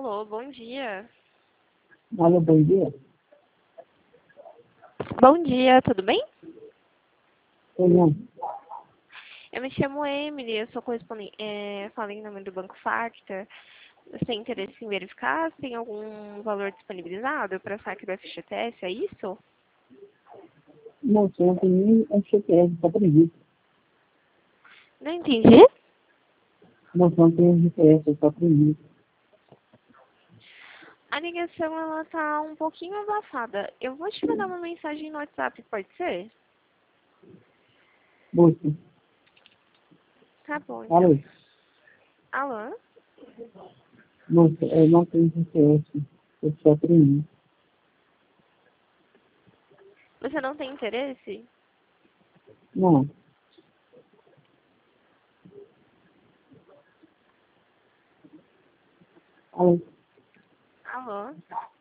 Alô, bom dia. Alô, bom dia. Bom dia, tudo bem? Oi, não. Eu me chamo Emily, eu sou correspondente, falo em nome do Banco Factor. Você tem interesse em verificar se tem algum valor disponibilizado para saque do FGTS, é isso? Moço, eu não tenho nem FGTS, só acredito. Não entendi. Moço, eu não tenho FGTS, eu só acredito. A ligação, ela tá um pouquinho abafada. Eu vou te mandar uma mensagem no WhatsApp, pode ser? Moço, Tá bom, então. alô. Alô? Moço, eu não tenho FGTS, eu só acredito. Você não tem interesse? Não. Alô. Alô?